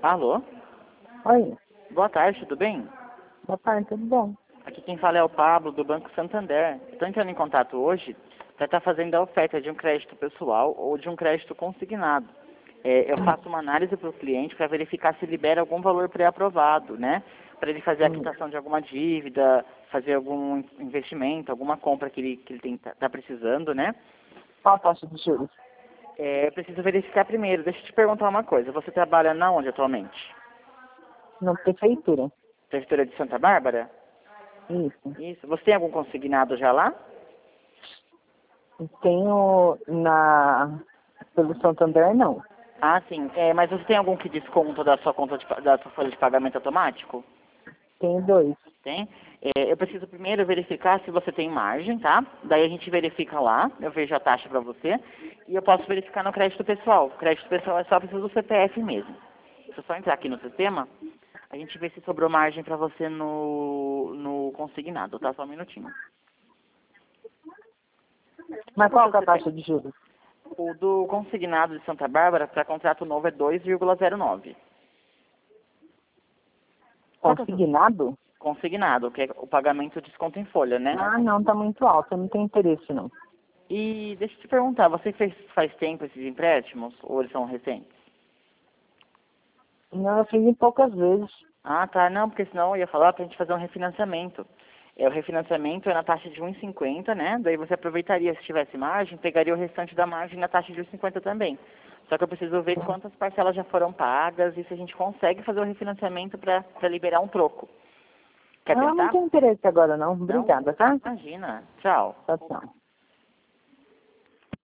Alô? Oi, Boa tarde, tudo bem? boa tarde, tudo bom? Aqui quem fala é o Pablo, do Banco Santander. Estou entrando em contato hoje para estar fazendo a oferta de um crédito pessoal ou de um crédito consignado. Eu faço uma análise para o cliente para verificar se libera algum valor pré-aprovado, né? Para ele fazer a quitação de alguma dívida, fazer algum investimento, alguma compra que ele tá precisando, né? Qual a taxa de juros? Eu preciso verificar primeiro. Deixa eu te perguntar uma coisa. Você trabalha na onde atualmente? Na prefeitura. Prefeitura de Santa Bárbara? Isso. Isso. Você tem algum consignado já lá? Tenho pelo Santander, não. Ah, sim. Mas você tem algum que desconta da sua conta da sua folha de pagamento automático? Tenho dois. Tem? Eu preciso primeiro verificar se você tem margem, tá? Daí a gente verifica lá, eu vejo a taxa para você. E eu posso verificar no crédito pessoal. O crédito pessoal é só preciso do CPF mesmo. Se eu só entrar aqui no sistema, a gente vê se sobrou margem para você no consignado, tá? Só um minutinho. Mas Qual qual que que é é o a CPF? taxa de juros? O do consignado de Santa Bárbara para contrato novo é 2,09. Qual que é o seu Consignado? consignado, que é o pagamento de desconto em folha, né? Ah, não, tá muito alto, eu não tenho interesse, não. E deixa eu te perguntar, você faz tempo esses empréstimos ou eles são recentes? Não, eu fiz em poucas vezes. Ah, tá, não, porque senão eu ia falar pra gente fazer um refinanciamento. O refinanciamento é na taxa de 1,50, né? Daí você aproveitaria, se tivesse margem, pegaria o restante da margem na taxa de 1,50 também. Só que eu preciso ver quantas parcelas já foram pagas e se a gente consegue fazer o refinanciamento para liberar um troco. Quer Ah, não tentar? tenho interesse agora, não. Não? Obrigada, tá? Imagina. Tchau. Tchau, tchau.